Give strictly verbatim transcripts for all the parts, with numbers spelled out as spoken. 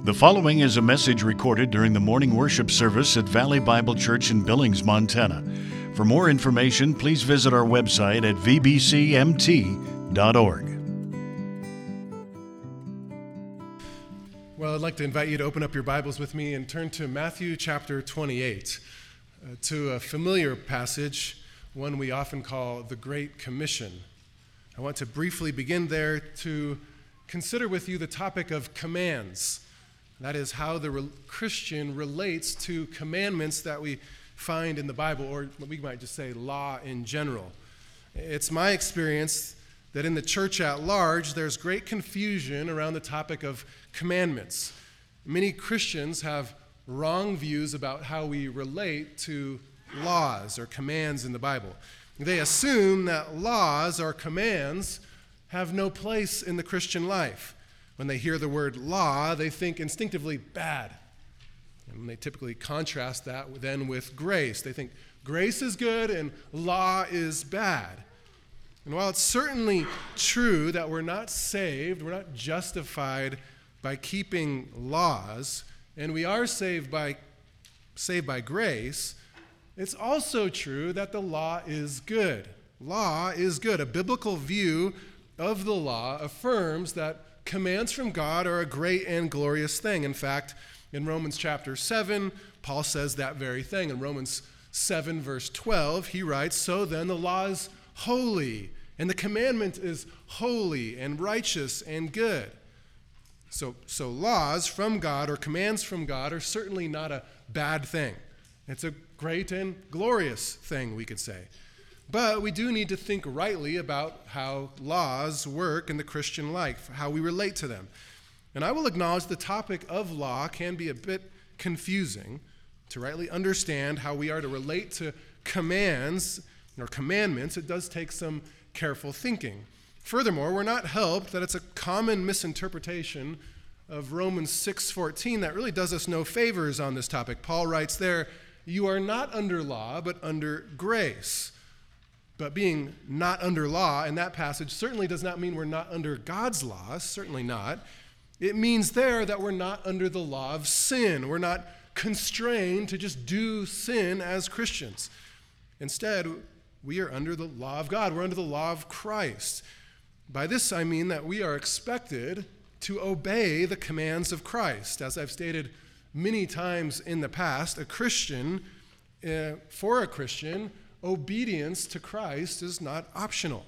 The following is a message recorded during the morning worship service at Valley Bible Church in Billings, Montana. For more information, please visit our website at v b c m t dot org. Well, I'd like to invite you to open up your Bibles with me and turn to Matthew chapter twenty-eight, uh, to a familiar passage, one we often call the Great Commission. I want to briefly begin there to consider with you the topic of commands. That is how the re- Christian relates to commandments that we find in the Bible, or we might just say law in general. It's my experience that in the church at large, there's great confusion around the topic of commandments. Many Christians have wrong views about how we relate to laws or commands in the Bible. They assume that laws or commands have no place in the Christian life. When they hear the word law, they think instinctively bad. And they typically contrast that then with grace. They think grace is good and law is bad. And while it's certainly true that we're not saved, we're not justified by keeping laws, and we are saved by saved by grace, it's also true that the law is good. Law is good. A biblical view of the law affirms that commands from God are a great and glorious thing. In fact, in Romans chapter seven, Paul says that very thing. In Romans seven, verse twelve, he writes, "So then the law is holy, and the commandment is holy and righteous and good." So, so laws from God or commands from God are certainly not a bad thing. It's a great and glorious thing, we could say. But we do need to think rightly about how laws work in the Christian life, how we relate to them. And I will acknowledge the topic of law can be a bit confusing. To rightly understand how we are to relate to commands or commandments, it does take some careful thinking. Furthermore, we're not helped that it's a common misinterpretation of Romans six fourteen that really does us no favors on this topic. Paul writes there, "You are not under law, but under grace." But being not under law in that passage certainly does not mean we're not under God's law, certainly not. It means there that we're not under the law of sin. We're not constrained to just do sin as Christians. Instead, we are under the law of God. We're under the law of Christ. By this I mean that we are expected to obey the commands of Christ. As I've stated many times in the past, a Christian, uh, for a Christian, obedience to Christ is not optional.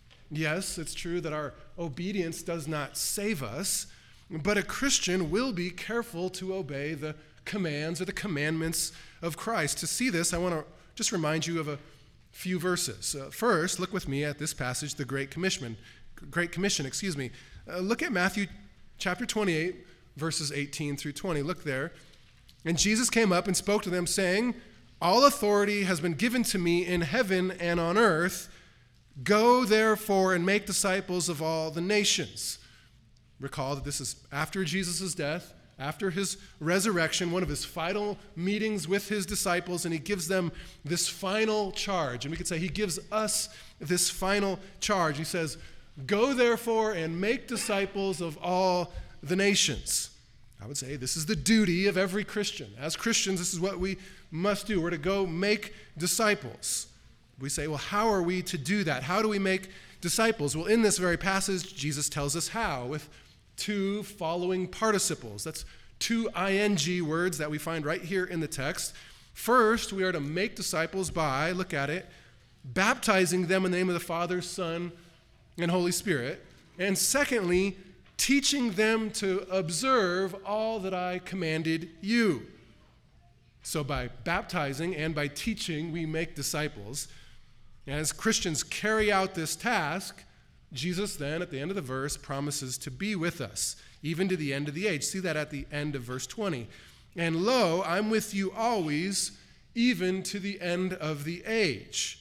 Yes, it's true that our obedience does not save us, but a Christian will be careful to obey the commands or the commandments of Christ. To see this, I want to just remind you of a few verses. Uh, first, look with me at this passage, the Great Commission. Great Commission, excuse me. Uh, look at Matthew chapter twenty-eight, verses eighteen through twenty. Look there. "And Jesus came up and spoke to them, saying, 'All authority has been given to me in heaven and on earth. Go therefore and make disciples of all the nations.'" Recall that this is after Jesus' death, after his resurrection, one of his final meetings with his disciples, and he gives them this final charge. And we could say he gives us this final charge. He says, "Go therefore and make disciples of all the nations." I would say this is the duty of every Christian. As Christians, this is what we must do. We're to go make disciples. We say, well, how are we to do that? How do we make disciples? Well, in this very passage, Jesus tells us how, with two following participles. That's two ing words that we find right here in the text. First, we are to make disciples by, look at it, baptizing them in the name of the Father, Son, and Holy Spirit. And secondly, teaching them to observe all that I commanded you. So by baptizing and by teaching, we make disciples. And as Christians carry out this task, Jesus then, at the end of the verse, promises to be with us, even to the end of the age. See that at the end of verse twenty. "And lo, I'm with you always, even to the end of the age."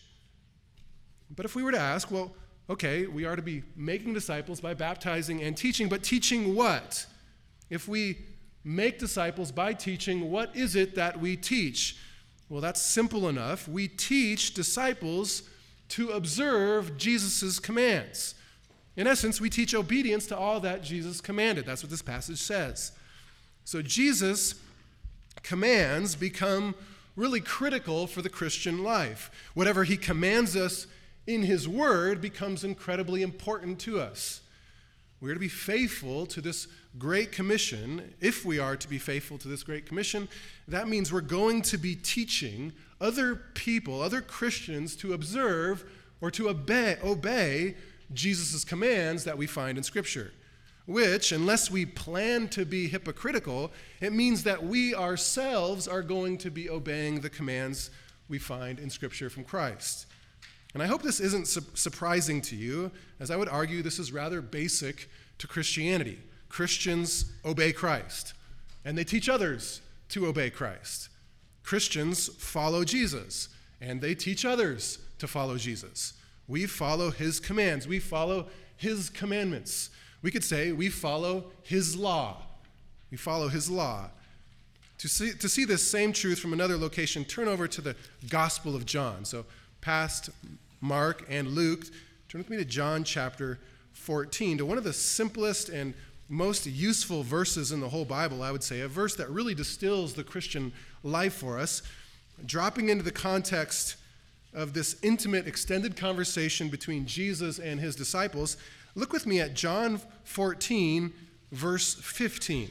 But if we were to ask, well, okay, we are to be making disciples by baptizing and teaching, but teaching what? If we make disciples by teaching, what is it that we teach? Well, that's simple enough. We teach disciples to observe Jesus' commands. In essence, we teach obedience to all that Jesus commanded. That's what this passage says. So Jesus' commands become really critical for the Christian life. Whatever he commands us in his word becomes incredibly important to us. We're to be faithful to this great commission. If we are to be faithful to this great commission, that means we're going to be teaching other people, other Christians, to observe or to obey, obey Jesus' commands that we find in Scripture. Which, unless we plan to be hypocritical, it means that we ourselves are going to be obeying the commands we find in Scripture from Christ. And I hope this isn't su- surprising to you, as I would argue this is rather basic to Christianity. Christians obey Christ, and they teach others to obey Christ. Christians follow Jesus, and they teach others to follow Jesus. We follow his commands. We follow his commandments. We could say we follow his law. We follow his law. To see, to see this same truth from another location, turn over to the Gospel of John. So past Mark and Luke, turn with me to John chapter fourteen, to one of the simplest and most useful verses in the whole Bible, I would say, a verse that really distills the Christian life for us, dropping into the context of this intimate, extended conversation between Jesus and his disciples. Look with me at John fourteen, verse fifteen.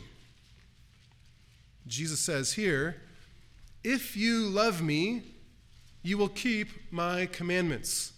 Jesus says here, "If you love me, you will keep my commandments."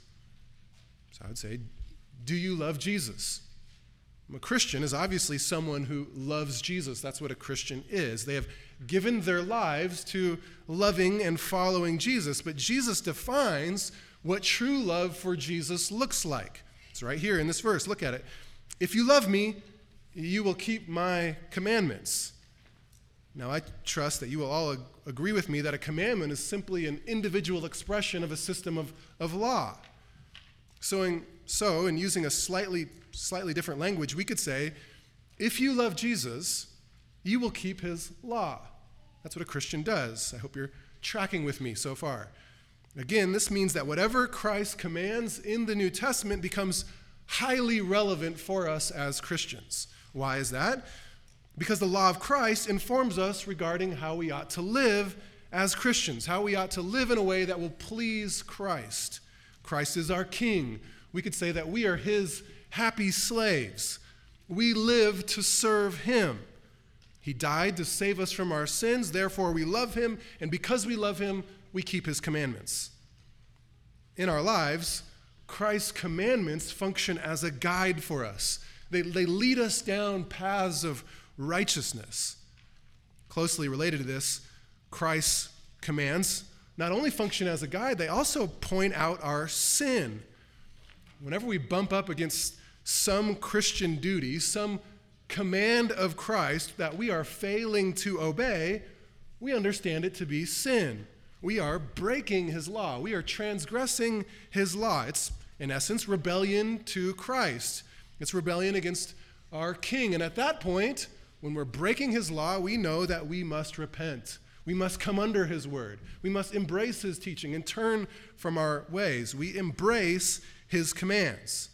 So I would say, do you love Jesus? A Christian is obviously someone who loves Jesus. That's what a Christian is. They have given their lives to loving and following Jesus. But Jesus defines what true love for Jesus looks like. It's right here in this verse. Look at it. "If you love me, you will keep my commandments." Now, I trust that you will all ag- agree with me that a commandment is simply an individual expression of a system of, of law. So in, so, in using a slightly, slightly different language, we could say, if you love Jesus, you will keep his law. That's what a Christian does. I hope you're tracking with me so far. Again, this means that whatever Christ commands in the New Testament becomes highly relevant for us as Christians. Why is that? Because the law of Christ informs us regarding how we ought to live as Christians, how we ought to live in a way that will please Christ. Christ is our King. We could say that we are his happy slaves. We live to serve him. He died to save us from our sins, therefore we love him, and because we love him, we keep his commandments. In our lives, Christ's commandments function as a guide for us. They, they lead us down paths of righteousness. Closely related to this, Christ's commands not only function as a guide, they also point out our sin. Whenever we bump up against some Christian duty, some command of Christ that we are failing to obey, we understand it to be sin. We are breaking his law. We are transgressing his law. It's, in essence, rebellion to Christ. It's rebellion against our King. And at that point, when we're breaking his law, we know that we must repent. We must come under his word. We must embrace his teaching and turn from our ways. We embrace his commands.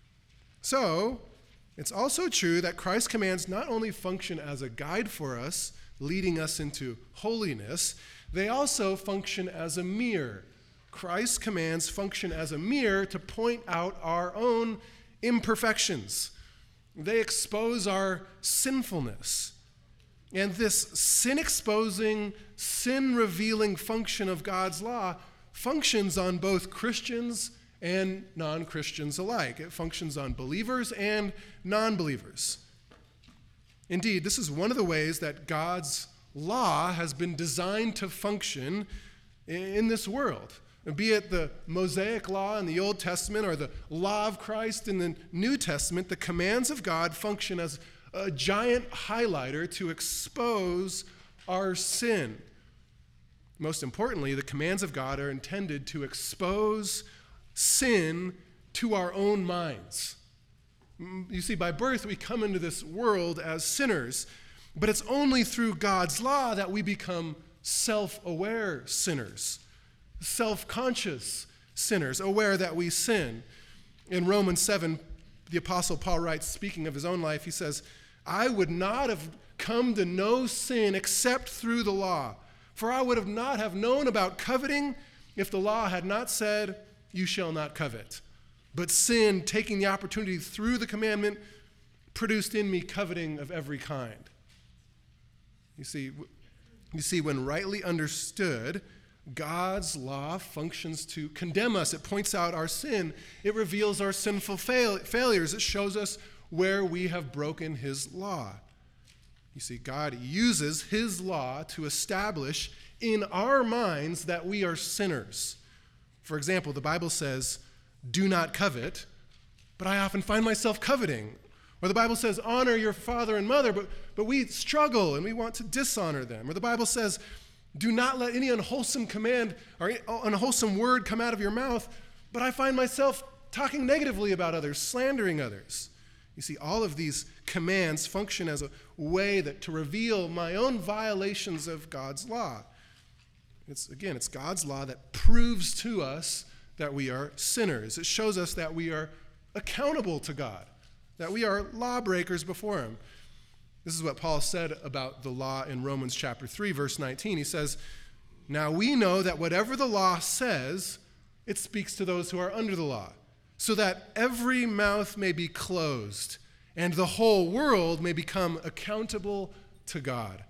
So, it's also true that Christ's commands not only function as a guide for us, leading us into holiness, they also function as a mirror. Christ's commands function as a mirror to point out our own imperfections. They expose our sinfulness. And this sin-exposing, sin-revealing function of God's law functions on both Christians and non-Christians alike. It functions on believers and non-believers. Indeed, this is one of the ways that God's law has been designed to function in this world. Be it the Mosaic law in the Old Testament or the law of Christ in the New Testament, the commands of God function as a giant highlighter to expose our sin. Most importantly, the commands of God are intended to expose sin to our own minds. You see, by birth, we come into this world as sinners, but it's only through God's law that we become self-aware sinners, self-conscious sinners, aware that we sin. In Romans seven, the Apostle Paul writes, speaking of his own life, he says, I would not have come to know sin except through the law. For I would have not have known about coveting if the law had not said, you shall not covet. But sin, taking the opportunity through the commandment, produced in me coveting of every kind. You see, you see, when rightly understood, God's law functions to condemn us. It points out our sin. It reveals our sinful fail- failures. It shows us where we have broken his law. You see, God uses his law to establish in our minds that we are sinners. For example, the Bible says, do not covet, but I often find myself coveting. Or the Bible says, honor your father and mother, but, but we struggle and we want to dishonor them. Or the Bible says, do not let any unwholesome command or unwholesome word come out of your mouth, but I find myself talking negatively about others, slandering others. You see, all of these commands function as a way that to reveal my own violations of God's law. It's, again, it's God's law that proves to us that we are sinners. It shows us that we are accountable to God, that we are lawbreakers before him. This is what Paul said about the law in Romans chapter three, verse nineteen. He says, now we know that whatever the law says, it speaks to those who are under the law, so that every mouth may be closed and the whole world may become accountable to God.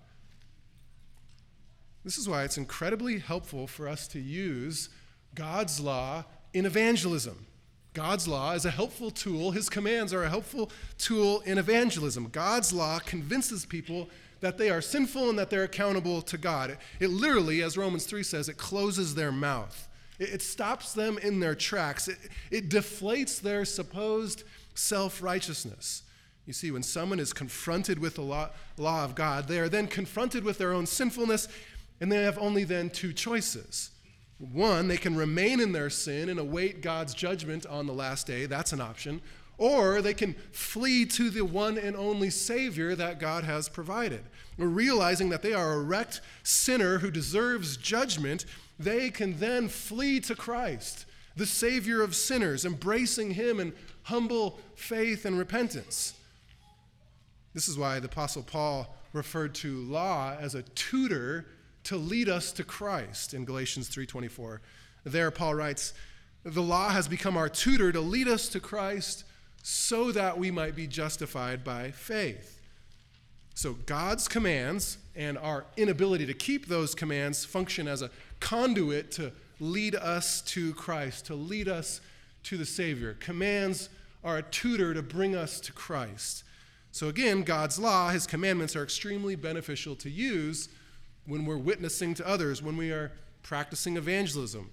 This is why it's incredibly helpful for us to use God's law in evangelism. God's law is a helpful tool. His commands are a helpful tool in evangelism. God's law convinces people that they are sinful and that they're accountable to God. It, it literally, as Romans three says, it closes their mouth. It, it stops them in their tracks. It, it deflates their supposed self-righteousness. You see, when someone is confronted with the law, law of God, they are then confronted with their own sinfulness, and they have only then two choices. One, they can remain in their sin and await God's judgment on the last day. That's an option. Or they can flee to the one and only Savior that God has provided. Realizing that they are a wrecked sinner who deserves judgment, they can then flee to Christ, the Savior of sinners, embracing him in humble faith and repentance. This is why the Apostle Paul referred to law as a tutor to lead us to Christ in Galatians three twenty-four. There, Paul writes, the law has become our tutor to lead us to Christ so that we might be justified by faith. So God's commands and our inability to keep those commands function as a conduit to lead us to Christ, to lead us to the Savior. Commands are a tutor to bring us to Christ. So again, God's law, his commandments, are extremely beneficial to use when we're witnessing to others, when we are practicing evangelism.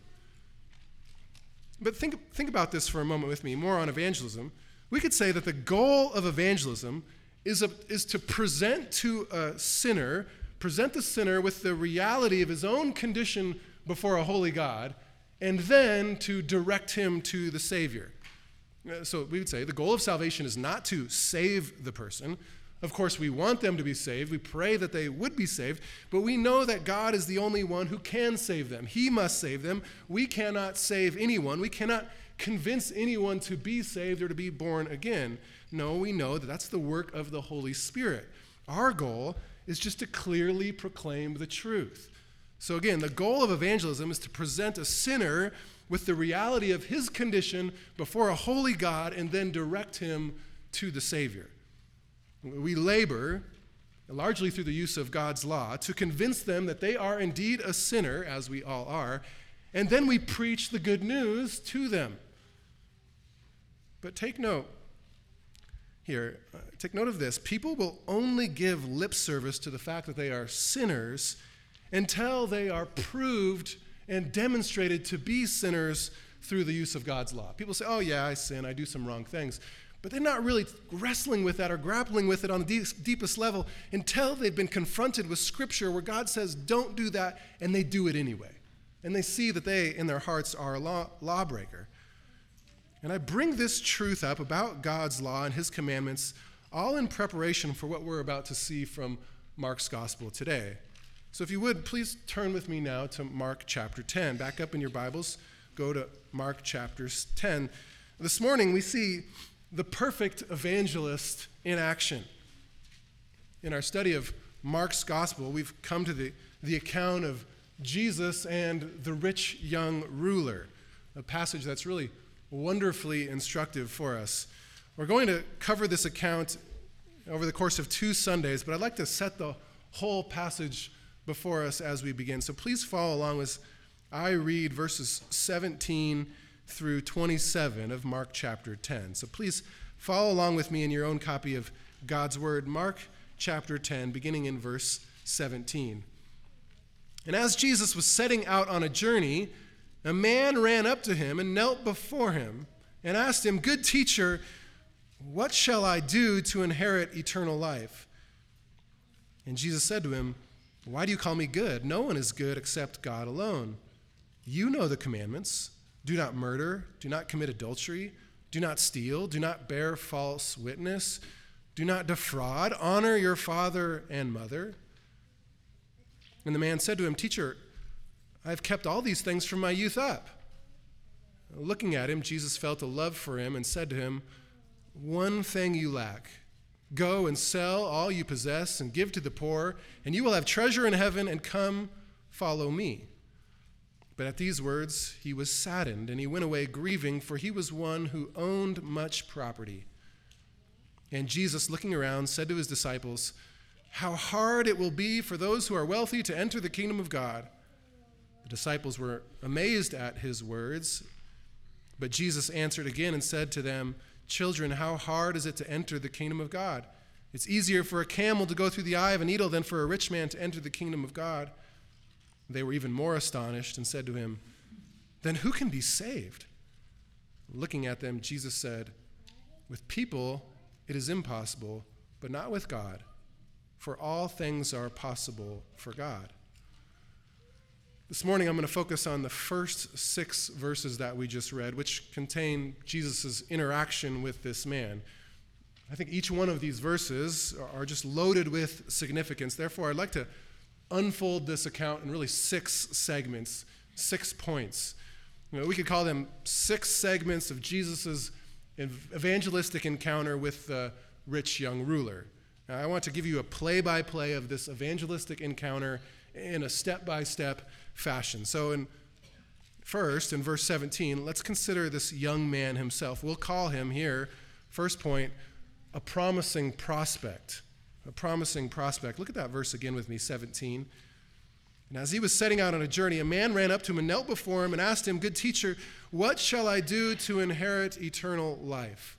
But think, think about this for a moment with me, more on evangelism. We could say that the goal of evangelism is, a, is to present to a sinner, present the sinner with the reality of his own condition before a holy God, and then to direct him to the Savior. So we would say the goal of salvation is not to save the person. Of course, we want them to be saved. We pray that they would be saved, but we know that God is the only one who can save them. He must save them. We cannot save anyone. We cannot convince anyone to be saved or to be born again. No, we know that that's the work of the Holy Spirit. Our goal is just to clearly proclaim the truth. So again, the goal of evangelism is to present a sinner with the reality of his condition before a holy God and then direct him to the Savior. We labor, largely through the use of God's law, to convince them that they are indeed a sinner, as we all are, and then we preach the good news to them. But take note here, uh, take note of this. People will only give lip service to the fact that they are sinners until they are proved and demonstrated to be sinners through the use of God's law. People say, oh yeah, I sin, I do some wrong things. But they're not really wrestling with that or grappling with it on the deep, deepest level until they've been confronted with Scripture where God says, don't do that, and they do it anyway. And they see that they, in their hearts, are a law, lawbreaker. And I bring this truth up about God's law and his commandments all in preparation for what we're about to see from Mark's gospel today. So if you would, please turn with me now to Mark chapter ten. Back up in your Bibles, go to Mark chapter ten. This morning we see the perfect evangelist in action. In our study of Mark's gospel, we've come to the, the account of Jesus and the rich young ruler, a passage that's really wonderfully instructive for us. We're going to cover this account over the course of two Sundays, but I'd like to set the whole passage before us as we begin. So please follow along as I read verses seventeen through twenty-seven of Mark chapter ten. So please follow along with me in your own copy of God's Word, Mark chapter ten, beginning in verse seventeen. And as Jesus was setting out on a journey, a man ran up to him and knelt before him and asked him, "Good teacher, what shall I do to inherit eternal life?" And Jesus said to him, "Why do you call me good? No one is good except God alone. You know the commandments. Do not murder, do not commit adultery, do not steal, do not bear false witness, do not defraud, honor your father and mother." And the man said to him, "Teacher, I have kept all these things from my youth up." Looking at him, Jesus felt a love for him and said to him, "One thing you lack. Go and sell all you possess and give to the poor, and you will have treasure in heaven, and come, follow me." But at these words he was saddened, and he went away grieving, for he was one who owned much property. And Jesus, looking around, said to his disciples, "How hard it will be for those who are wealthy to enter the kingdom of God." The disciples were amazed at his words, but Jesus answered again and said to them, "Children, how hard is it to enter the kingdom of God? It's easier for a camel to go through the eye of a needle than for a rich man to enter the kingdom of God." They were even more astonished and said to him, "Then who can be saved?" Looking at them, Jesus said, "With people it is impossible, but not with God, for all things are possible for God." This morning I'm going to focus on the first six verses that we just read, which contain Jesus' interaction with this man. I think each one of these verses are just loaded with significance. Therefore, I'd like to unfold this account in really six segments, six points. You know, we could call them six segments of Jesus' evangelistic encounter with the rich young ruler. Now, I want to give you a play-by-play of this evangelistic encounter in a step-by-step fashion. So in first, in verse seventeen, let's consider this young man himself. We'll call him here, first point, a promising prospect. A promising prospect. Look at that verse again with me, seventeen. "And as he was setting out on a journey, a man ran up to him and knelt before him and asked him, 'Good teacher, what shall I do to inherit eternal life?'"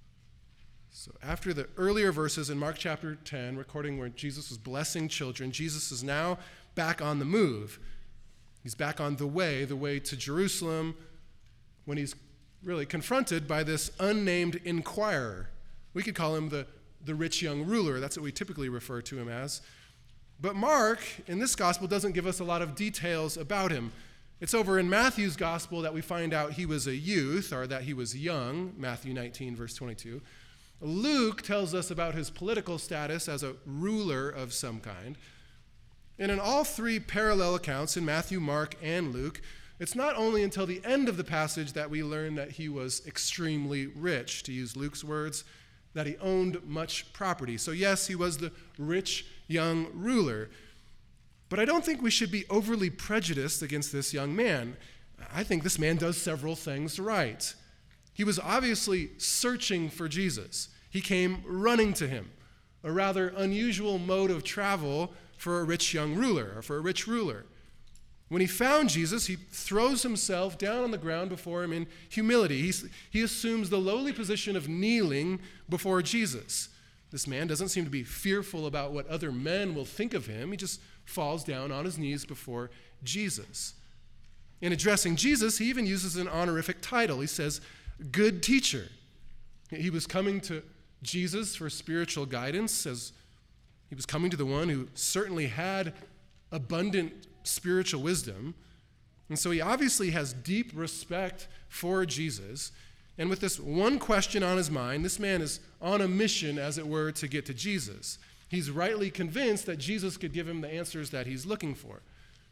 So after the earlier verses in Mark chapter ten, recording where Jesus was blessing children, Jesus is now back on the move. He's back on the way, the way to Jerusalem, when he's really confronted by this unnamed inquirer. We could call him the the rich young ruler. That's what we typically refer to him as. But Mark, in this gospel, doesn't give us a lot of details about him. It's over in Matthew's gospel that we find out he was a youth, or that he was young, Matthew nineteen, verse twenty-two. Luke tells us about his political status as a ruler of some kind. And in all three parallel accounts, in Matthew, Mark, and Luke, it's not only until the end of the passage that we learn that he was extremely rich, to use Luke's words, that he owned much property. So yes, he was the rich young ruler. But I don't think we should be overly prejudiced against this young man. I think this man does several things right. He was obviously searching for Jesus. He came running to him, a rather unusual mode of travel for a rich young ruler, or for a rich ruler. When he found Jesus, he throws himself down on the ground before him in humility. He's, he assumes the lowly position of kneeling before Jesus. This man doesn't seem to be fearful about what other men will think of him. He just falls down on his knees before Jesus. In addressing Jesus, he even uses an honorific title. He says, "Good teacher." He was coming to Jesus for spiritual guidance, as he was coming to the one who certainly had abundant spiritual wisdom. And so he obviously has deep respect for Jesus. And with this one question on his mind, this man is on a mission, as it were, to get to Jesus. He's rightly convinced that Jesus could give him the answers that he's looking for.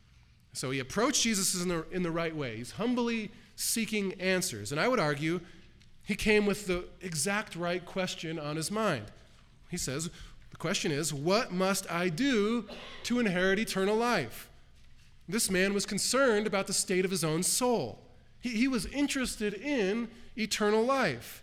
So he approached Jesus in the, in the right way. He's humbly seeking answers. And I would argue he came with the exact right question on his mind. He says, "The question is, what must I do to inherit eternal life? This man was concerned about the state of his own soul. He, he was interested in eternal life.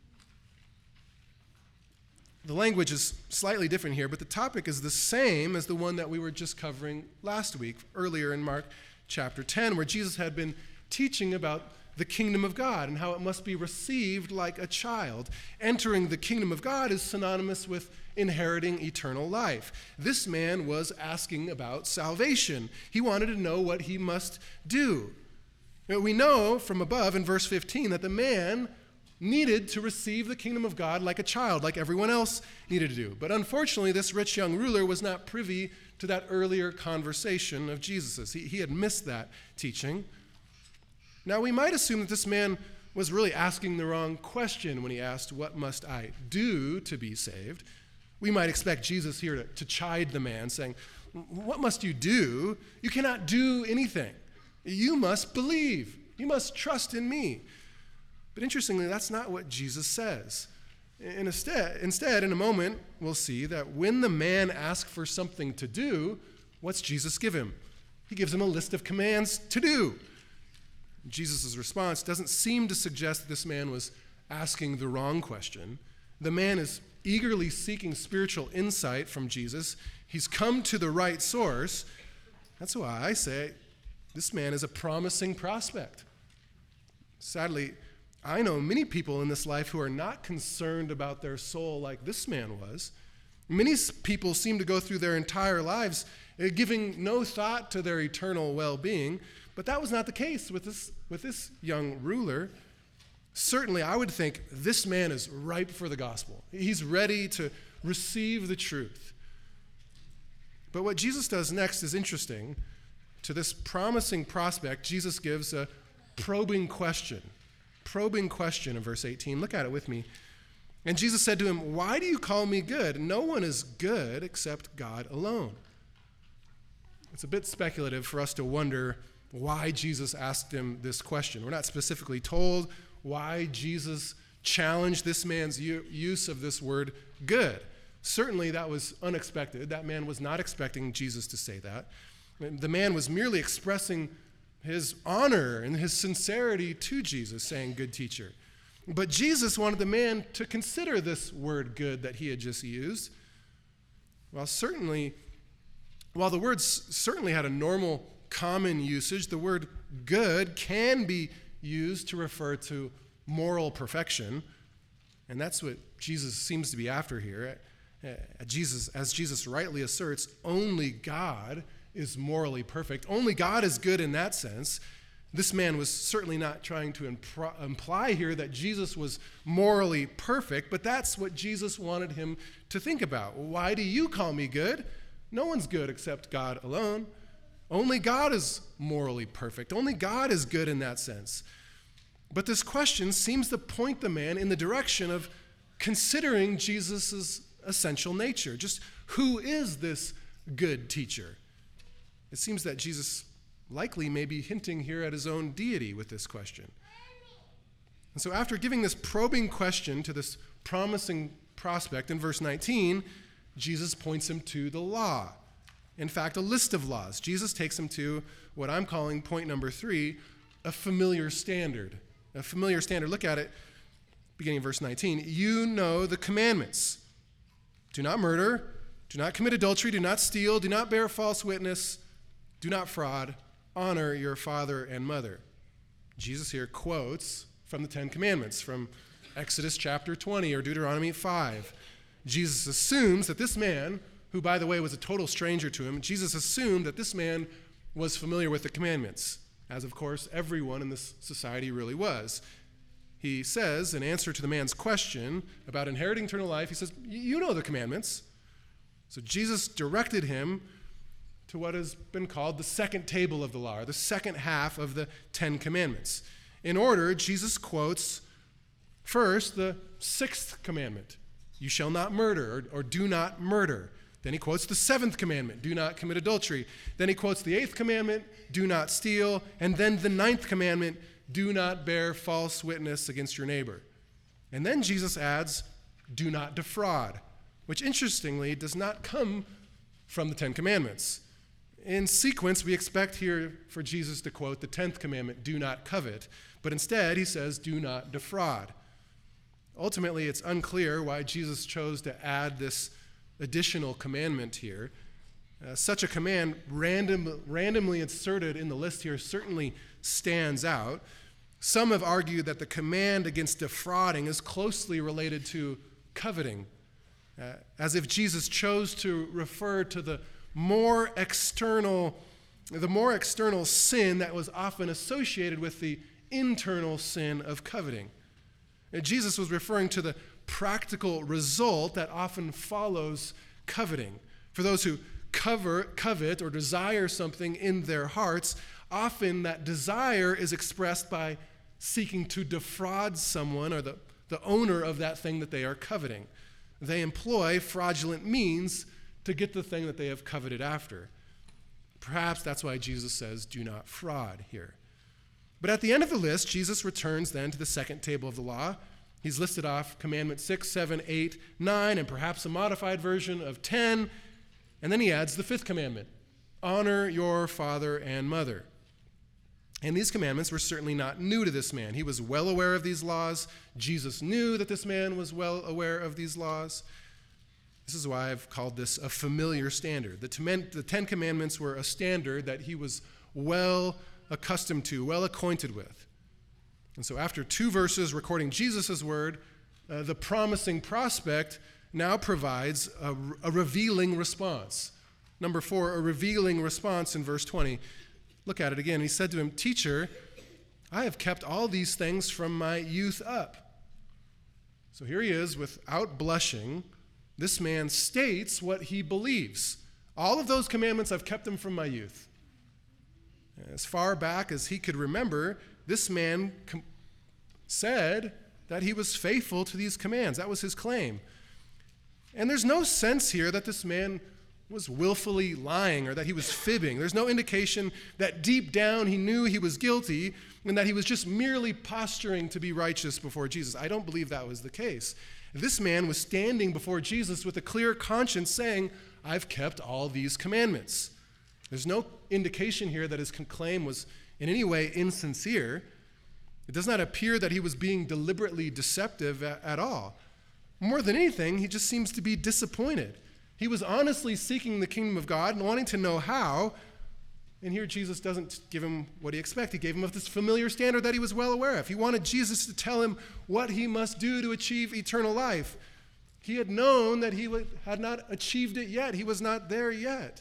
The language is slightly different here, but the topic is the same as the one that we were just covering last week, earlier in Mark chapter ten, where Jesus had been teaching about the kingdom of God and how it must be received like a child. Entering the kingdom of God is synonymous with inheriting eternal life. This man was asking about salvation. He wanted to know what he must do. Now, we know from above in verse fifteen that the man needed to receive the kingdom of God like a child, like everyone else needed to do. But unfortunately, this rich young ruler was not privy to that earlier conversation of Jesus's. He, he had missed that teaching. Now, we might assume that this man was really asking the wrong question when he asked, "What must I do to be saved?" We might expect Jesus here to, to chide the man, saying, "What must you do? You cannot do anything. You must believe. You must trust in me." But interestingly, that's not what Jesus says. And instead, instead, in a moment, we'll see that when the man asks for something to do, what's Jesus give him? He gives him a list of commands to do. Jesus' response doesn't seem to suggest that this man was asking the wrong question. The man is eagerly seeking spiritual insight from Jesus. He's come to the right source. That's why I say this man is a promising prospect. Sadly, I know many people in this life who are not concerned about their soul like this man was. Many people seem to go through their entire lives giving no thought to their eternal well-being, but that was not the case with this, with this young ruler. Certainly, I would think this man is ripe for the gospel. He's ready to receive the truth. But what Jesus does next is interesting. To this promising prospect, Jesus gives a probing question. Probing question in verse eighteen. Look at it with me. And Jesus said to him, "Why do you call me good? No one is good except God alone." It's a bit speculative for us to wonder why Jesus asked him this question. We're not specifically told why Jesus challenged this man's u- use of this word good. Certainly that was unexpected. That man was not expecting Jesus to say that. The man was merely expressing his honor and his sincerity to Jesus, saying, "Good teacher." But Jesus wanted the man to consider this word good that he had just used. While certainly, while the word certainly had a normal, common usage, the word good can be used to refer to moral perfection. And that's what Jesus seems to be after here. Jesus, as Jesus rightly asserts, only God is morally perfect. Only God is good in that sense. This man was certainly not trying to impro- imply here that Jesus was morally perfect, but that's what Jesus wanted him to think about. Why do you call me good? No one's good except God alone. Only God is morally perfect. Only God is good in that sense. But this question seems to point the man in the direction of considering Jesus' essential nature. Just who is this good teacher? It seems that Jesus likely may be hinting here at his own deity with this question. And so after giving this probing question to this promising prospect in verse nineteen, Jesus points him to the law. In fact, a list of laws. Jesus takes him to what I'm calling point number three, a familiar standard. A familiar standard. Look at it, beginning of verse nineteen. You know the commandments. Do not murder. Do not commit adultery. Do not steal. Do not bear false witness. Do not fraud. Honor your father and mother. Jesus here quotes from the Ten Commandments, from Exodus chapter twenty or Deuteronomy five. Jesus assumes that this man, who by the way was a total stranger to him, Jesus assumed that this man was familiar with the commandments, as of course everyone in this society really was. He says, in answer to the man's question about inheriting eternal life, he says, you know the commandments. So Jesus directed him to what has been called the second table of the law, or the second half of the Ten Commandments. In order, Jesus quotes first the sixth commandment, you shall not murder, or, or do not murder. Then he quotes the seventh commandment, do not commit adultery. Then he quotes the eighth commandment, do not steal. And then the ninth commandment, do not bear false witness against your neighbor. And then Jesus adds, do not defraud. which interestingly does not come from the Ten Commandments. In sequence, we expect here for Jesus to quote the tenth commandment, do not covet, but instead he says, do not defraud. Ultimately, it's unclear why Jesus chose to add this additional commandment here. Uh, such a command random, randomly inserted in the list here certainly stands out. Some have argued that the command against defrauding is closely related to coveting, uh, as if Jesus chose to refer to the more external, the more external sin that was often associated with the internal sin of coveting. And Jesus was referring to the practical result that often follows coveting. For those who cover, covet or desire something in their hearts, often that desire is expressed by seeking to defraud someone or the, the owner of that thing that they are coveting. They employ fraudulent means to get the thing that they have coveted after. Perhaps that's why Jesus says, do not fraud here. But at the end of the list, Jesus returns then to the second table of the law. He's listed off commandments six, seven, eight, nine, and perhaps a modified version of ten. And then he adds the fifth commandment, honor your father and mother. And these commandments were certainly not new to this man. He was well aware of these laws. Jesus knew that this man was well aware of these laws. This is why I've called this a familiar standard. The Ten Commandments were a standard that he was well accustomed to, well acquainted with. And so after two verses recording Jesus' word, uh, the promising prospect now provides a, a revealing response. Number four, a revealing response in verse twenty. Look at it again. He said to him, "Teacher, I have kept all these things from my youth up." So here he is, without blushing. This man states what he believes. All of those commandments, I've kept them from my youth. As far back as he could remember, this man com- said that he was faithful to these commands. That was his claim. And there's no sense here that this man was willfully lying or that he was fibbing. There's no indication that deep down he knew he was guilty and that he was just merely posturing to be righteous before Jesus. I don't believe that was the case. This man was standing before Jesus with a clear conscience saying, I've kept all these commandments. There's no indication here that his claim was in any way insincere. It does not appear that he was being deliberately deceptive at, at all. More than anything, he just seems to be disappointed. He was honestly seeking the kingdom of God and wanting to know how, and here Jesus doesn't give him what he expected. He gave him this familiar standard that he was well aware of. He wanted Jesus to tell him what he must do to achieve eternal life. He had known that he had not achieved it yet. He was not there yet.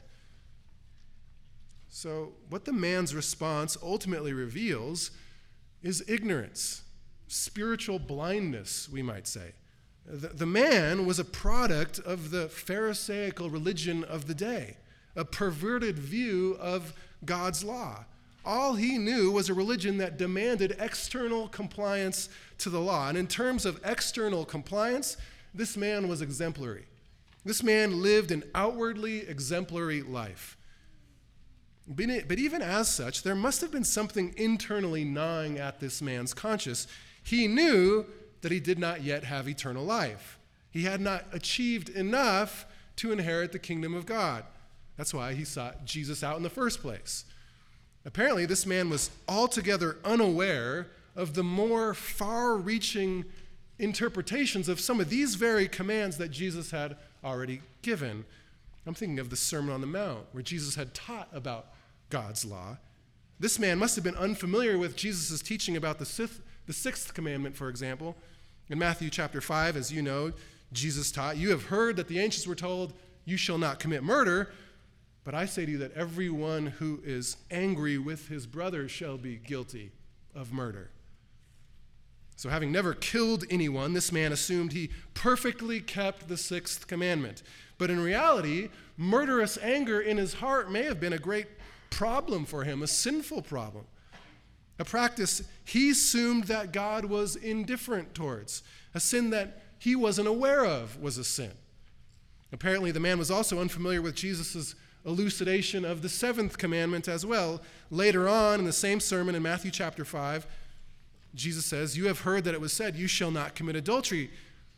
So what the man's response ultimately reveals is ignorance, spiritual blindness, we might say. The, the man was a product of the Pharisaical religion of the day, a perverted view of God's law. All he knew was a religion that demanded external compliance to the law. And in terms of external compliance, this man was exemplary. This man lived an outwardly exemplary life. But even as such, there must have been something internally gnawing at this man's conscience. He knew that he did not yet have eternal life. He had not achieved enough to inherit the kingdom of God. That's why he sought Jesus out in the first place. Apparently, this man was altogether unaware of the more far-reaching interpretations of some of these very commands that Jesus had already given. I'm thinking of the Sermon on the Mount, where Jesus had taught about God's law. This man must have been unfamiliar with Jesus' teaching about the sixth, the sixth commandment, for example. In Matthew chapter five, as you know, Jesus taught, "You have heard that the ancients were told, 'You shall not commit murder,' but I say to you that everyone who is angry with his brother shall be guilty of murder." So having never killed anyone, this man assumed he perfectly kept the sixth commandment. But in reality, murderous anger in his heart may have been a great problem for him, a sinful problem, a practice he assumed that God was indifferent towards, a sin that he wasn't aware of was a sin. Apparently, the man was also unfamiliar with Jesus' elucidation of the seventh commandment as well. Later on in the same sermon in Matthew chapter five, Jesus says, "You have heard that it was said, 'You shall not commit adultery.'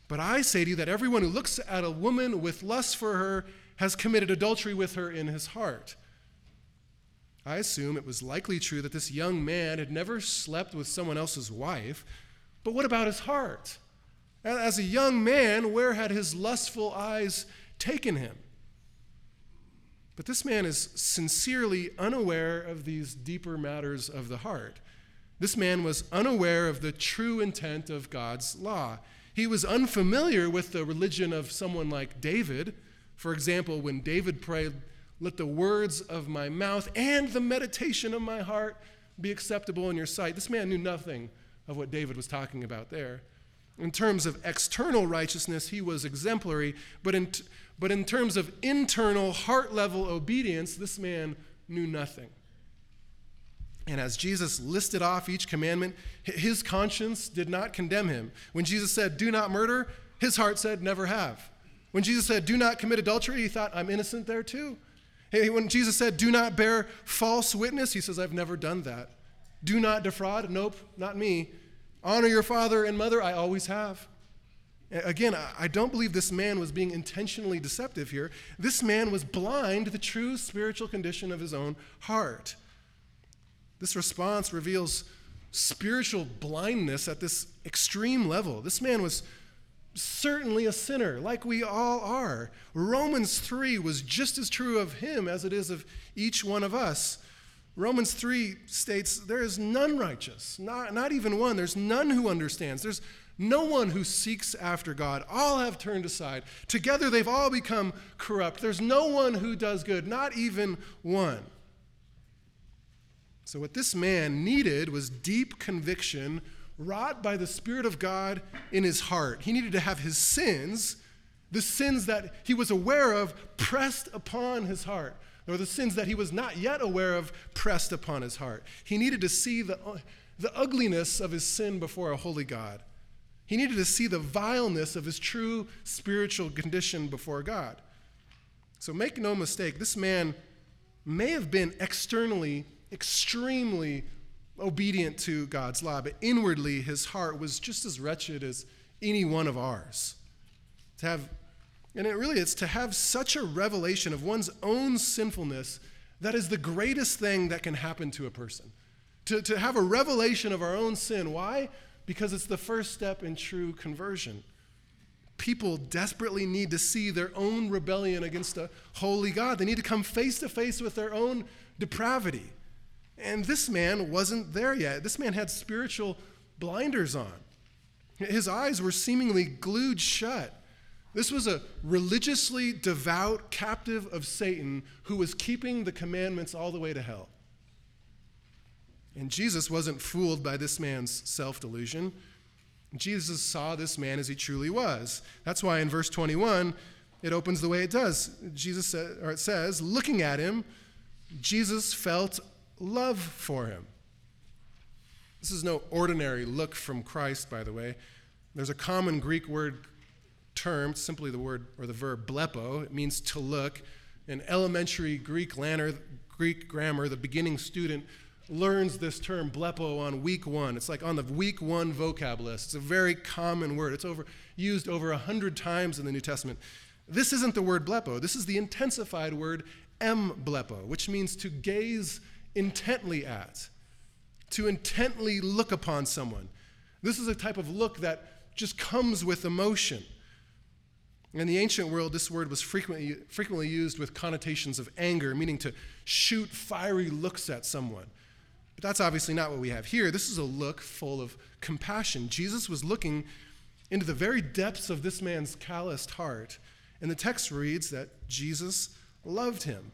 But I say to you that everyone who looks at a woman with lust for her has committed adultery with her in his heart. I assume it was likely true that this young man had never slept with someone else's wife, but what about his heart? As a young man, where had his lustful eyes taken him? But this man is sincerely unaware of these deeper matters of the heart. This man was unaware of the true intent of God's law. He was unfamiliar with the religion of someone like David. For example, when David prayed, "Let the words of my mouth and the meditation of my heart be acceptable in your sight." This man knew nothing of what David was talking about there. In terms of external righteousness, he was exemplary, but in, t- but in terms of internal, heart-level obedience, this man knew nothing. And as Jesus listed off each commandment, his conscience did not condemn him. When Jesus said, "Do not murder," his heart said, "Never have." When Jesus said, "Do not commit adultery," he thought, "I'm innocent there too." When Jesus said, "Do not bear false witness," he says, "I've never done that." "Do not defraud," "Nope, not me." "Honor your father and mother," "I always have." Again, I don't believe this man was being intentionally deceptive here. This man was blind to the true spiritual condition of his own heart. This response reveals spiritual blindness at this extreme level. This man was certainly a sinner, like we all are. Romans three was just as true of him as it is of each one of us. Romans three states, "There is none righteous, not, not even one. There's none who understands. There's no one who seeks after God. All have turned aside. Together they've all become corrupt. There's no one who does good, not even one." So what this man needed was deep conviction wrought by the Spirit of God in his heart. He needed to have his sins, the sins that he was aware of, pressed upon his heart, or the sins that he was not yet aware of pressed upon his heart. He needed to see the, the ugliness of his sin before a holy God. He needed to see the vileness of his true spiritual condition before God. So make no mistake, this man may have been externally extremely obedient to God's law, but inwardly his heart was just as wretched as any one of ours. To have, and it really is to have such a revelation of one's own sinfulness, that is the greatest thing that can happen to a person. To, to have a revelation of our own sin. Why? Because it's the first step in true conversion. People desperately need to see their own rebellion against a holy God. They need to come face to face with their own depravity. And this man wasn't there yet. This man had spiritual blinders on. His eyes were seemingly glued shut. This was a religiously devout captive of Satan who was keeping the commandments all the way to hell. And Jesus wasn't fooled by this man's self-delusion. Jesus saw this man as he truly was. That's why in verse twenty-one, it opens the way it does. Jesus said, or it says, looking at him, Jesus felt love for him. This is no ordinary look from Christ, by the way. There's a common Greek word term, simply the word or the verb blepo. It means to look. In elementary Greek, lanner, Greek grammar, the beginning student learns this term blepo on week one. It's like on the week one vocab list. It's a very common word. It's over used over a hundred times in the New Testament. This isn't the word blepo. This is the intensified word emblepo, which means to gaze intently at, to intently look upon someone. This is a type of look that just comes with emotion. In the ancient world, this word was frequently, frequently used with connotations of anger, meaning to shoot fiery looks at someone. But that's obviously not what we have here. This is a look full of compassion. Jesus was looking into the very depths of this man's calloused heart, and the text reads that Jesus loved him.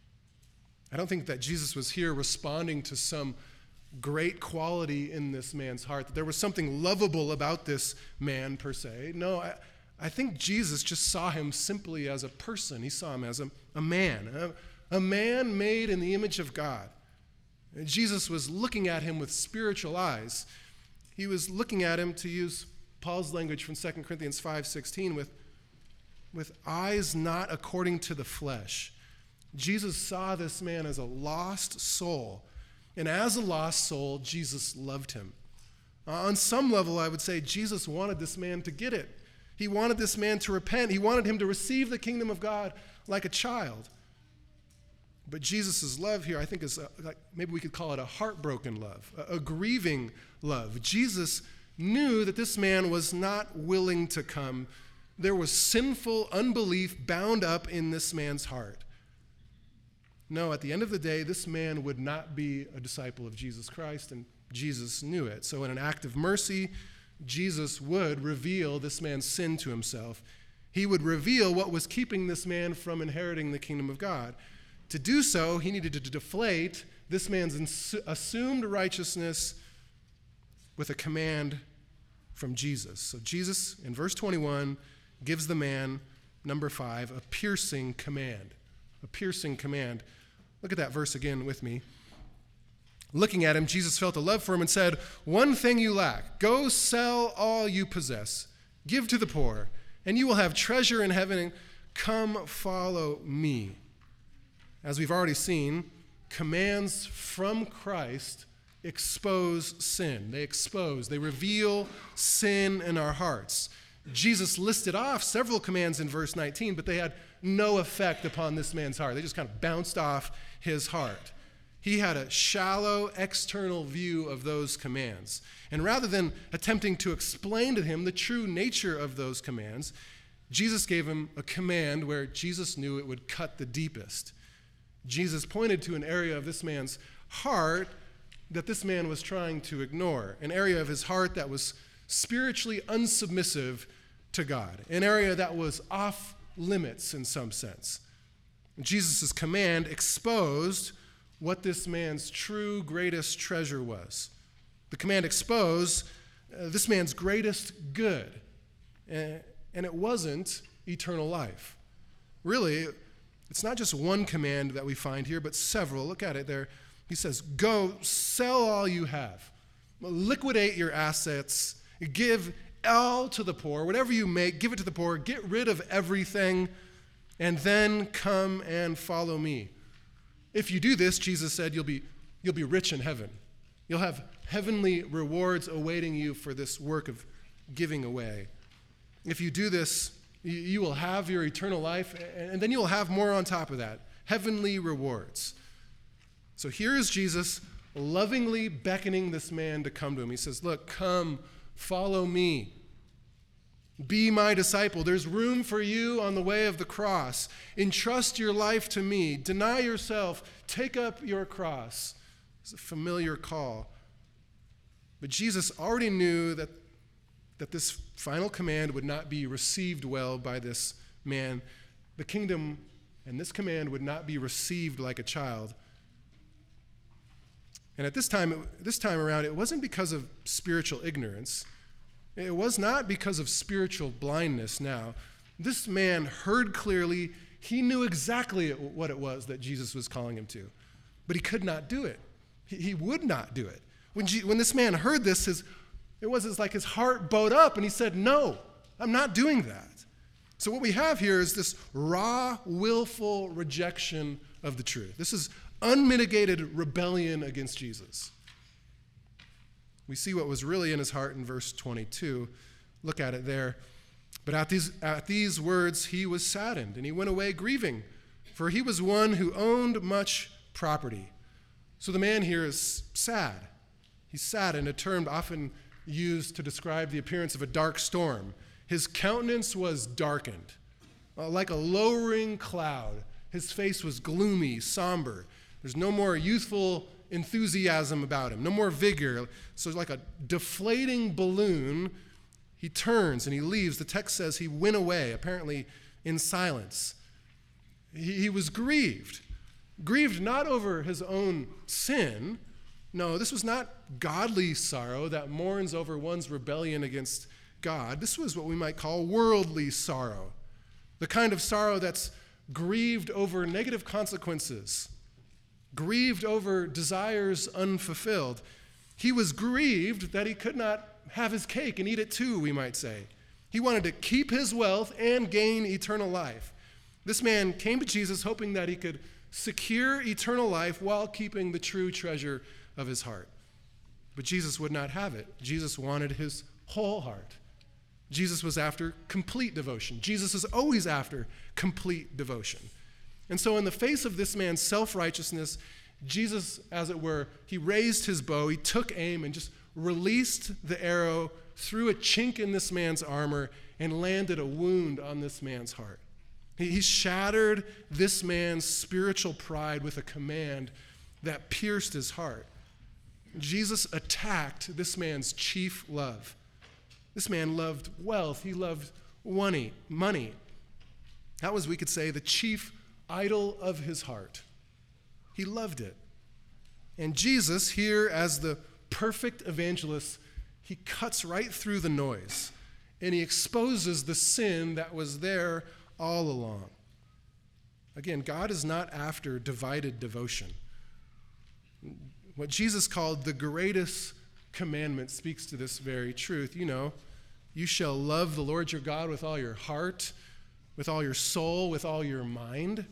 I don't think that Jesus was here responding to some great quality in this man's heart, that there was something lovable about this man per se. No, I, I think Jesus just saw him simply as a person. He saw him as a, a man, a, a man made in the image of God. And Jesus was looking at him with spiritual eyes. He was looking at him, to use Paul's language from Second Corinthians five sixteen, with, with eyes not according to the flesh. Jesus saw this man as a lost soul, and as a lost soul, Jesus loved him. Uh, on some level, I would say Jesus wanted this man to get it. He He wanted this man to repent. He wanted him to receive the kingdom of God like a child. But Jesus' love here, I think, is a, like maybe we could call it a heartbroken love, a, a grieving love. Jesus knew that this man was not willing to come. There was sinful unbelief bound up in this man's heart. No, at the end of the day, this man would not be a disciple of Jesus Christ, and Jesus knew it. So in an act of mercy, Jesus would reveal this man's sin to himself. He would reveal what was keeping this man from inheriting the kingdom of God. To do so, he needed to deflate this man's ins- assumed righteousness with a command from Jesus. So Jesus, in verse twenty-one, gives the man, number five, a piercing command. A piercing command. Look at that verse again with me. Looking at him, Jesus felt a love for him and said, "One thing you lack. Go sell all you possess. Give to the poor, and you will have treasure in heaven. Come follow me." As we've already seen, commands from Christ expose sin. They expose, they reveal sin in our hearts. Jesus listed off several commands in verse nineteen, but they had no effect upon this man's heart. They just kind of bounced off his heart. He had a shallow external view of those commands. And rather than attempting to explain to him the true nature of those commands, Jesus gave him a command where Jesus knew it would cut the deepest. Jesus pointed to an area of this man's heart that this man was trying to ignore, an area of his heart that was spiritually unsubmissive to God, an area that was off limits in some sense. Jesus' command exposed what this man's true greatest treasure was. The command exposed uh, this man's greatest good, and, and it wasn't eternal life. Really, it's not just one command that we find here, but several. Look at it there. He says, go sell all you have. Liquidate your assets. Give all to the poor. Whatever you make, give it to the poor. Get rid of everything, and then come and follow me. If you do this, Jesus said, you'll be, you'll be rich in heaven. You'll have heavenly rewards awaiting you for this work of giving away. If you do this, you, you will have your eternal life, and then you will have more on top of that, heavenly rewards. So here is Jesus lovingly beckoning this man to come to him. He says, look, come, follow me. Be my disciple. There's room for you on the way of the cross. Entrust your life to me. Deny yourself. Take up your cross. It's a familiar call. But Jesus already knew that, that this final command would not be received well by this man. The kingdom and this command would not be received like a child. And at this time, this time around, it wasn't because of spiritual ignorance. It was not because of spiritual blindness now. This man heard clearly. He knew exactly what it was that Jesus was calling him to. But he could not do it. He, he would not do it. When, G, when this man heard this, his, it was as like his heart bowed up, and he said, no, I'm not doing that. So what we have here is this raw, willful rejection of the truth. This is unmitigated rebellion against Jesus. We see what was really in his heart in verse twenty-two. Look at it there. But at these, at these words he was saddened, and he went away grieving, for he was one who owned much property. So the man here is sad. He's saddened, a term often used to describe the appearance of a dark storm. His countenance was darkened, uh, like a lowering cloud. His face was gloomy, somber. There's no more youthful enthusiasm about him, no more vigor. So like a deflating balloon, he turns and he leaves. The text says he went away, apparently in silence. He, he was grieved. Grieved not over his own sin. No, this was not godly sorrow that mourns over one's rebellion against God. This was what we might call worldly sorrow, the kind of sorrow that's grieved over negative consequences, grieved over desires unfulfilled. He was grieved that he could not have his cake and eat it too, we might say. He wanted to keep his wealth and gain eternal life. This man came to Jesus hoping that he could secure eternal life while keeping the true treasure of his heart. But Jesus would not have it. Jesus wanted his whole heart. Jesus was after complete devotion. Jesus is always after complete devotion. And so in the face of this man's self-righteousness, Jesus, as it were, he raised his bow, he took aim and just released the arrow through a chink in this man's armor and landed a wound on this man's heart. He, he shattered this man's spiritual pride with a command that pierced his heart. Jesus attacked this man's chief love. This man loved wealth. He loved money. Money. That was, we could say, the chief idol of his heart. He loved it. And Jesus, here as the perfect evangelist, he cuts right through the noise and he exposes the sin that was there all along. Again, God is not after divided devotion. What Jesus called the greatest commandment speaks to this very truth. You know, you shall love the Lord your God with all your heart, with all your soul, with all your mind.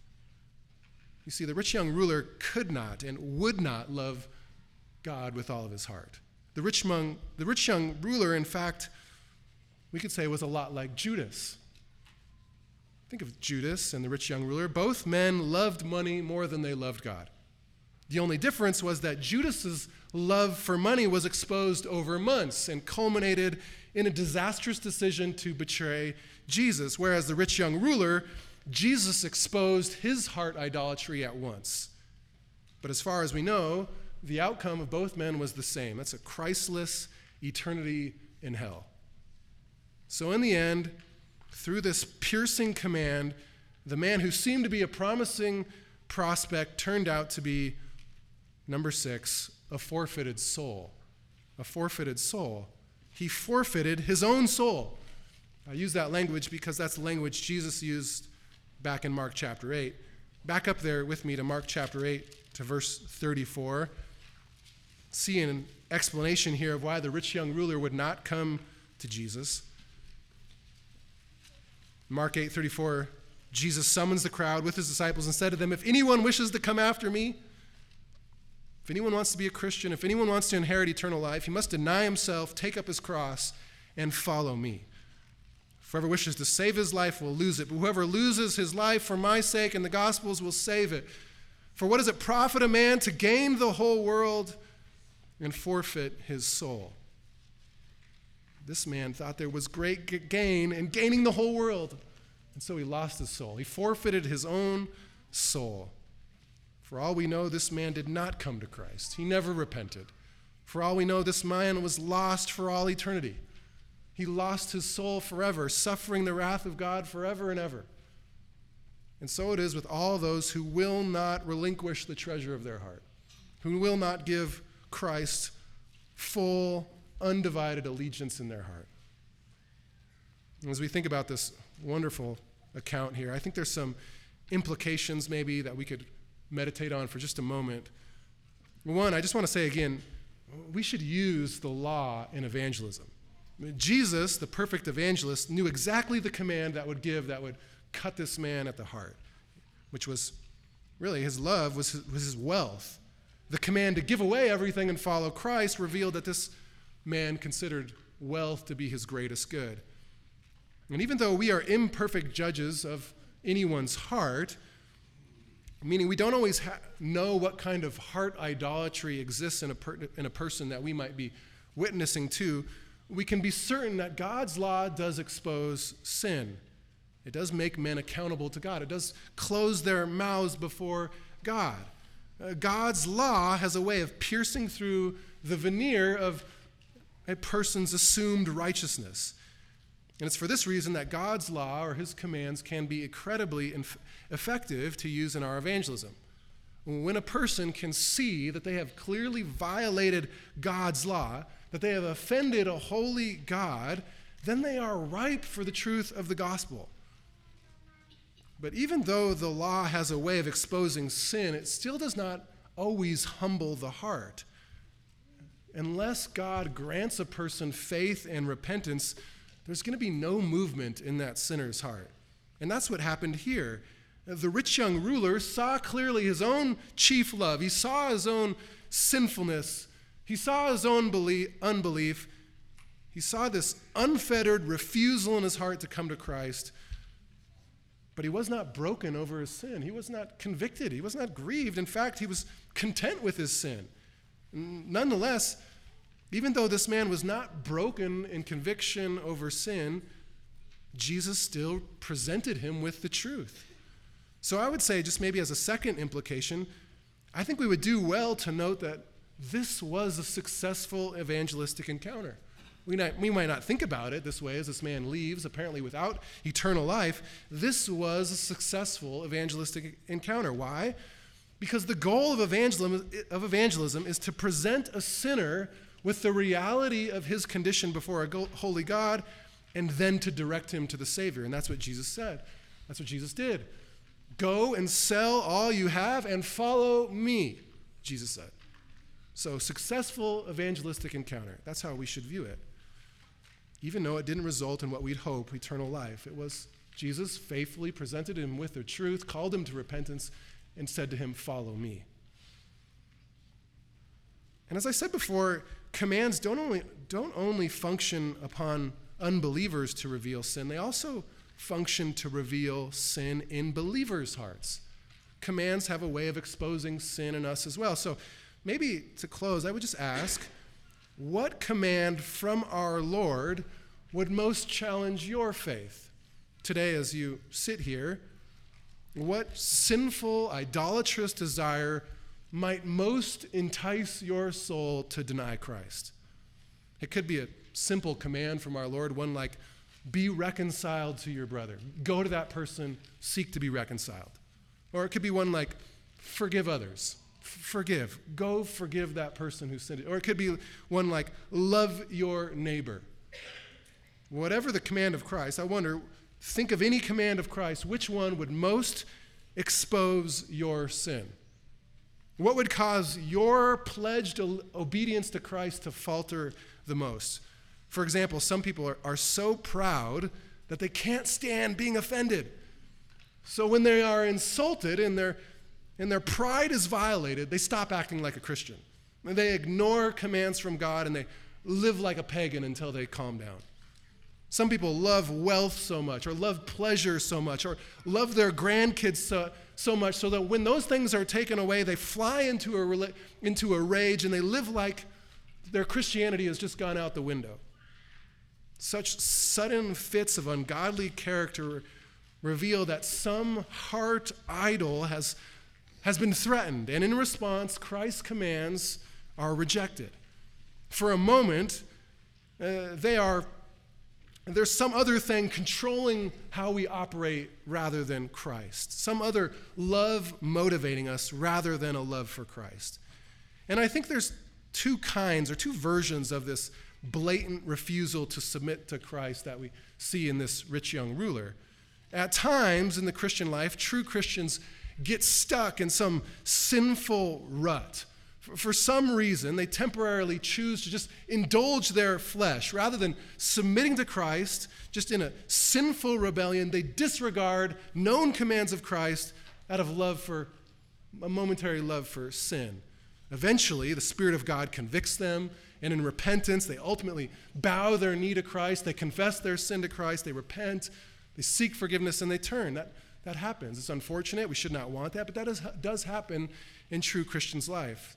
You see, the rich young ruler could not and would not love God with all of his heart. The rich, young, the rich young ruler, in fact, we could say was a lot like Judas. Think of Judas and the rich young ruler. Both men loved money more than they loved God. The only difference was that Judas's love for money was exposed over months and culminated in a disastrous decision to betray Jesus, whereas the rich young ruler, Jesus exposed his heart idolatry at once. But as far as we know, the outcome of both men was the same. That's a Christless eternity in hell. So in the end, through this piercing command, the man who seemed to be a promising prospect turned out to be, number six, a forfeited soul. A forfeited soul. He forfeited his own soul. I use that language because that's the language Jesus used back in Mark chapter eight. Back up there with me to Mark chapter eight to verse thirty-four. See an explanation here of why the rich young ruler would not come to Jesus. Mark eight thirty-four, Jesus summons the crowd with his disciples and said to them, if anyone wishes to come after me, if anyone wants to be a Christian, if anyone wants to inherit eternal life, he must deny himself, take up his cross, and follow me. Whoever wishes to save his life will lose it, but whoever loses his life for my sake and the gospel's will save it. For what does it profit a man to gain the whole world and forfeit his soul? This man thought there was great gain in gaining the whole world, and so he lost his soul. He forfeited his own soul. For all we know, this man did not come to Christ. He never repented. For all we know, this man was lost for all eternity. He lost his soul forever, suffering the wrath of God forever and ever. And so it is with all those who will not relinquish the treasure of their heart, who will not give Christ full, undivided allegiance in their heart. And as we think about this wonderful account here, I think there's some implications maybe that we could meditate on for just a moment. One, I just want to say again, we should use the law in evangelism. Jesus, the perfect evangelist, knew exactly the command that would give, that would cut this man at the heart, which was really his love, was his, was his wealth. The command to give away everything and follow Christ revealed that this man considered wealth to be his greatest good. And even though we are imperfect judges of anyone's heart, meaning we don't always ha- know what kind of heart idolatry exists in a, per- in a person that we might be witnessing to, we can be certain that God's law does expose sin. It does make men accountable to God. It does close their mouths before God. Uh, God's law has a way of piercing through the veneer of a person's assumed righteousness. And it's for this reason that God's law or his commands can be incredibly inf- effective to use in our evangelism. When a person can see that they have clearly violated God's law, that they have offended a holy God, then they are ripe for the truth of the gospel. But even though the law has a way of exposing sin, it still does not always humble the heart. Unless God grants a person faith and repentance, there's going to be no movement in that sinner's heart. And that's what happened here. The rich young ruler saw clearly his own chief love. He saw his own sinfulness. He saw his own belief, unbelief, He saw this unfettered refusal in his heart to come to Christ, but he was not broken over his sin. He was not convicted. He was not grieved. In fact, he was content with his sin. Nonetheless, even though this man was not broken in conviction over sin, Jesus still presented him with the truth. So I would say, just maybe as a second implication, I think we would do well to note that this was a successful evangelistic encounter. We, not, we might not think about it this way as this man leaves, apparently without eternal life. This was a successful evangelistic encounter. Why? Because the goal of evangelism, of evangelism is to present a sinner with the reality of his condition before a holy God, and then to direct him to the Savior. And that's what Jesus said. That's what Jesus did. Go and sell all you have and follow me, Jesus said. So, successful evangelistic encounter. That's how we should view it. Even though it didn't result in what we'd hope, eternal life. It was Jesus faithfully presented him with the truth, called him to repentance, and said to him, follow me. And as I said before, commands don't only, don't only function upon unbelievers to reveal sin, they also function to reveal sin in believers' hearts. Commands have a way of exposing sin in us as well. So maybe to close, I would just ask, what command from our Lord would most challenge your faith? Today, as you sit here, what sinful, idolatrous desire might most entice your soul to deny Christ? It could be a simple command from our Lord, one like, be reconciled to your brother. Go to that person, seek to be reconciled. Or it could be one like, forgive others. Forgive. Go forgive that person who sinned. Or it could be one like, love your neighbor. Whatever the command of Christ, I wonder, think of any command of Christ, which one would most expose your sin? What would cause your pledged obedience to Christ to falter the most? For example, some people are, are so proud that they can't stand being offended. So when they are insulted and their, and their pride is violated, they stop acting like a Christian. And they ignore commands from God and they live like a pagan until they calm down. Some people love wealth so much, or love pleasure so much, or love their grandkids so, so much, so that when those things are taken away, they fly into a, into a rage and they live like their Christianity has just gone out the window. Such sudden fits of ungodly character reveal that some heart idol has, has been threatened, and in response, Christ's commands are rejected. For a moment, uh, they are there's some other thing controlling how we operate rather than Christ. Some other love motivating us rather than a love for Christ. And I think there's two kinds or two versions of this blatant refusal to submit to Christ that we see in this rich young ruler. At times in the Christian life, true Christians get stuck in some sinful rut. For some reason, they temporarily choose to just indulge their flesh. Rather than submitting to Christ, just in a sinful rebellion, they disregard known commands of Christ out of love for, a momentary love for sin. Eventually, the Spirit of God convicts them, and in repentance, they ultimately bow their knee to Christ, they confess their sin to Christ, they repent, they seek forgiveness, and they turn. That, that happens. It's unfortunate. We should not want that, but that is, does happen in true Christians' life.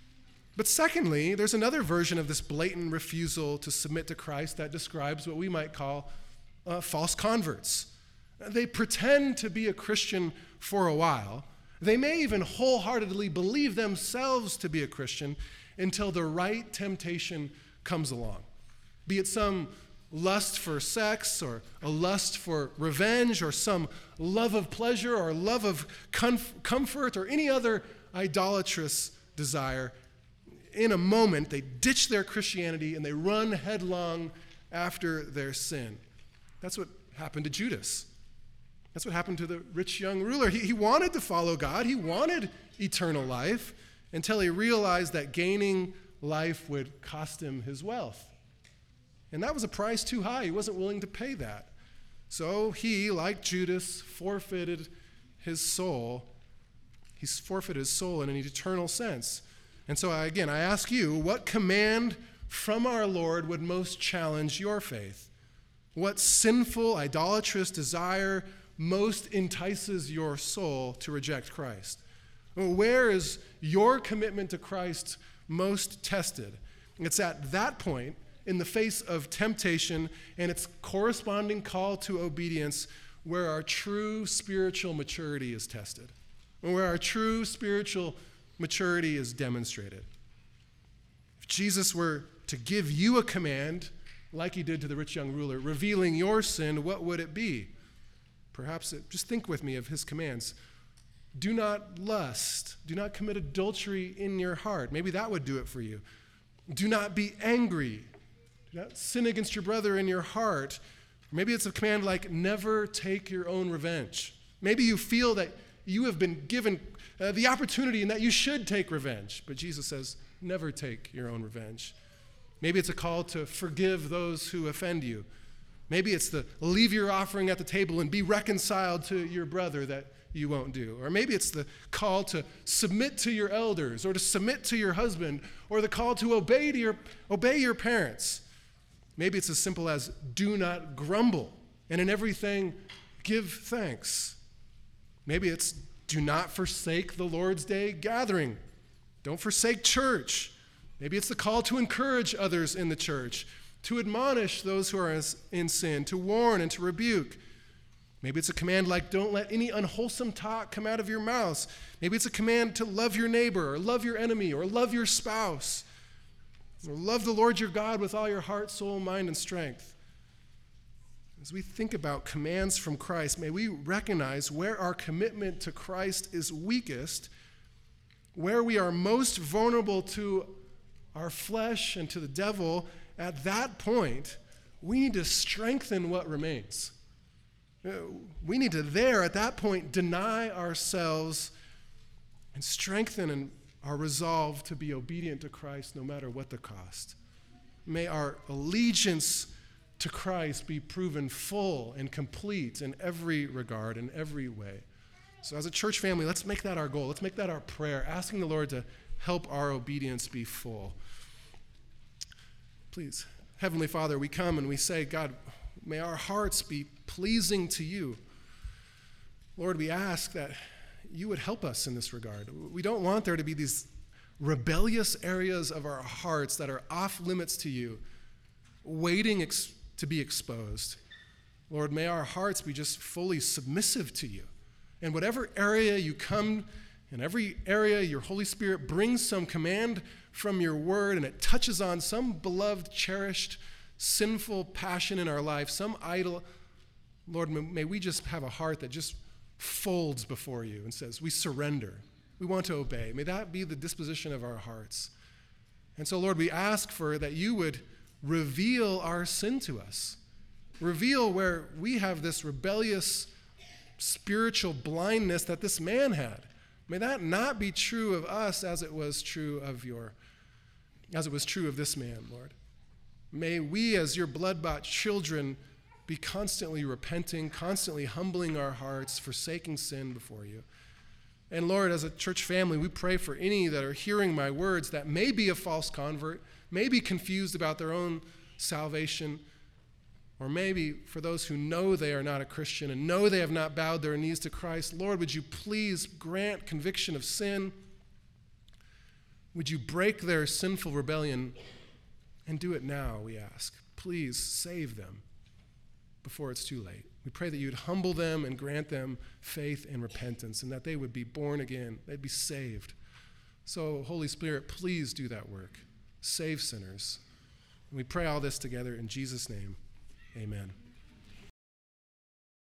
But secondly, there's another version of this blatant refusal to submit to Christ that describes what we might call uh, false converts. They pretend to be a Christian for a while. They may even wholeheartedly believe themselves to be a Christian until the right temptation comes along. Be it some lust for sex or a lust for revenge or some love of pleasure or love of comf- comfort or any other idolatrous desire. In a moment, they ditch their Christianity and they run headlong after their sin. That's what happened to Judas. That's what happened to the rich young ruler. He, he wanted to follow God. He wanted eternal life until he realized that gaining life would cost him his wealth. And that was a price too high. He wasn't willing to pay that. So he, like Judas, forfeited his soul. He's forfeited his soul in an eternal sense. And so, I, again, I ask you, what command from our Lord would most challenge your faith? What sinful, idolatrous desire most entices your soul to reject Christ? Where is your commitment to Christ most tested? It's at that point, in the face of temptation and its corresponding call to obedience, where our true spiritual maturity is tested, and where our true spiritual maturity is demonstrated. If Jesus were to give you a command, like he did to the rich young ruler, revealing your sin, what would it be? Perhaps, it, just think with me of his commands. Do not lust. Do not commit adultery in your heart. Maybe that would do it for you. Do not be angry. Do not sin against your brother in your heart. Maybe it's a command like never take your own revenge. Maybe you feel that you have been given uh, the opportunity and that you should take revenge. But Jesus says, never take your own revenge. Maybe it's a call to forgive those who offend you. Maybe it's the leave your offering at the table and be reconciled to your brother that you won't do. Or maybe it's the call to submit to your elders or to submit to your husband, or the call to obey to your, obey your parents. Maybe it's as simple as do not grumble, and in everything give thanks. Maybe it's do not forsake the Lord's Day gathering. Don't forsake church. Maybe it's the call to encourage others in the church, to admonish those who are in sin, to warn and to rebuke. Maybe it's a command like don't let any unwholesome talk come out of your mouths. Maybe it's a command to love your neighbor or love your enemy or love your spouse. Or love the Lord your God with all your heart, soul, mind, and strength. As we think about commands from Christ, may we recognize where our commitment to Christ is weakest, where we are most vulnerable to our flesh and to the devil. At that point, we need to strengthen what remains. We need to there, at that point, deny ourselves and strengthen and our resolve to be obedient to Christ no matter what the cost. May our allegiance to Christ be proven full and complete in every regard, in every way. So as a church family, let's make that our goal. Let's make that our prayer, asking the Lord to help our obedience be full. Please, Heavenly Father, we come and we say, God, may our hearts be pleasing to you. Lord, we ask that you would help us in this regard. We don't want there to be these rebellious areas of our hearts that are off limits to you, waiting ex- to be exposed. Lord, may our hearts be just fully submissive to you. In whatever area you come, in every area your Holy Spirit brings some command from your word and it touches on some beloved, cherished, sinful passion in our life, some idol, Lord, may we just have a heart that just folds before you and says, we surrender. We want to obey. May that be the disposition of our hearts. And so, Lord, we ask for that you would reveal our sin to us. Reveal where we have this rebellious spiritual blindness that this man had. May that not be true of us as it was true of your, as it was true of this man, Lord. May we, as your blood-bought children, be constantly repenting, constantly humbling our hearts, forsaking sin before you. And Lord, as a church family, we pray for any that are hearing my words that may be a false convert, may be confused about their own salvation, or maybe for those who know they are not a Christian and know they have not bowed their knees to Christ. Lord, would you please grant conviction of sin? Would you break their sinful rebellion? And do it now, we ask. Please save them before it's too late. We pray that you'd humble them and grant them faith and repentance, and that they would be born again, they'd be saved. So, Holy Spirit, please do that work. Save sinners. And we pray all this together in Jesus' name. Amen.